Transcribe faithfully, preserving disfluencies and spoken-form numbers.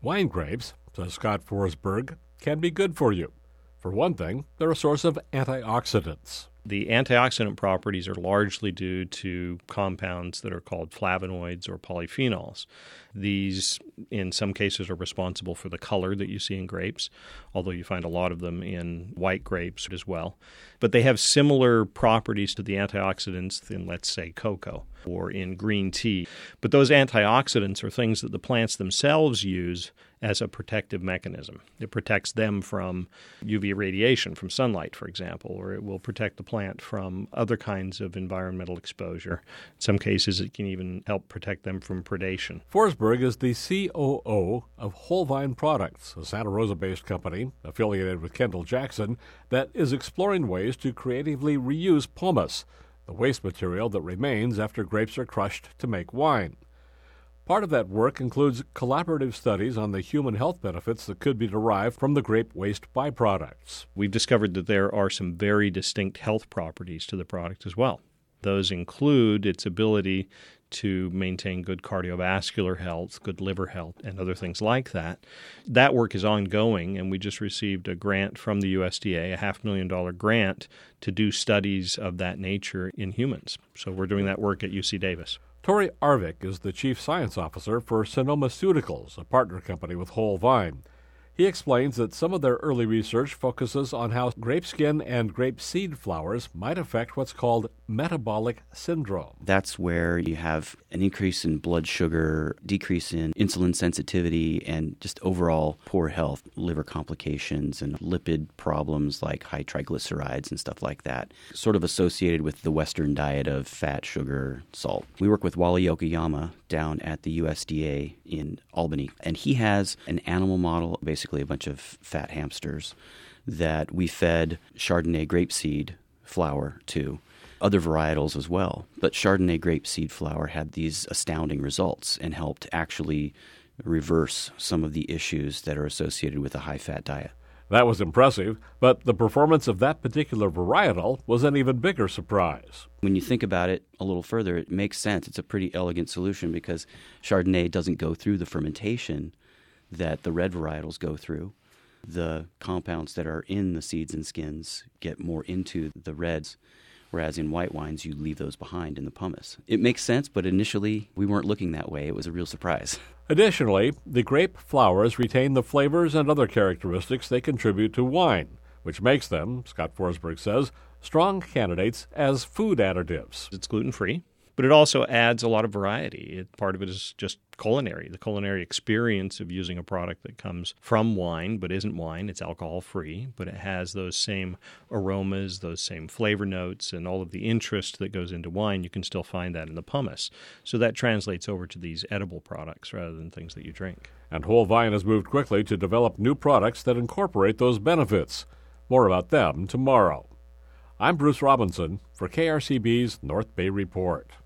Wine grapes, says Scott Forsberg, can be good for you. For one thing, they're a source of antioxidants. The antioxidant properties are largely due to compounds that are called flavonoids or polyphenols. These, in some cases, are responsible for the color that you see in grapes, although you find a lot of them in white grapes as well. But they have similar properties to the antioxidants in, let's say, cocoa or in green tea. But those antioxidants are things that the plants themselves use as a protective mechanism. It protects them from U V radiation, from sunlight, for example, or it will protect the plant from other kinds of environmental exposure. In some cases, it can even help protect them from predation. Forsberg is the C O O of Whole Vine Products, a Santa Rosa-based company affiliated with Kendall Jackson that is exploring ways to creatively reuse pomace, the waste material that remains after grapes are crushed to make wine. Part of that work includes collaborative studies on the human health benefits that could be derived from the grape waste byproducts. We've discovered that there are some very distinct health properties to the product as well. Those include its ability to maintain good cardiovascular health, good liver health, and other things like that. That work is ongoing, and we just received a grant from the U S D A, a half million dollar grant, to do studies of that nature in humans. So we're doing that work at U C Davis. Tori Arvik is the Chief Science Officer for Sonomaceuticals, a partner company with Whole Vine. He explains that some of their early research focuses on how grape skin and grape seed flowers might affect what's called metabolic syndrome. That's where you have an increase in blood sugar, decrease in insulin sensitivity, and just overall poor health, liver complications and lipid problems like high triglycerides and stuff like that, sort of associated with the Western diet of fat, sugar, salt. We work with Wally Yokoyama down at the U S D A in Albany, and he has an animal model, basically a bunch of fat hamsters, that we fed Chardonnay grapeseed flour to, other varietals as well. But Chardonnay grapeseed flour had these astounding results and helped actually reverse some of the issues that are associated with a high-fat diet. That was impressive, but the performance of that particular varietal was an even bigger surprise. When you think about it a little further, it makes sense. It's a pretty elegant solution because Chardonnay doesn't go through the fermentation that the red varietals go through. The compounds that are in the seeds and skins get more into the reds, whereas in white wines you leave those behind in the pomace. It makes sense, but initially we weren't looking that way. It was a real surprise. Additionally, the grape flowers retain the flavors and other characteristics they contribute to wine, which makes them, Scott Forsberg says, strong candidates as food additives. It's gluten-free, but it also adds a lot of variety. It, part of it is just culinary, the culinary experience of using a product that comes from wine but isn't wine. It's alcohol-free, but it has those same aromas, those same flavor notes, and all of the interest that goes into wine. You can still find that in the pomace. So that translates over to these edible products rather than things that you drink. And Whole Vine has moved quickly to develop new products that incorporate those benefits. More about them tomorrow. I'm Bruce Robinson for K R C B's North Bay Report.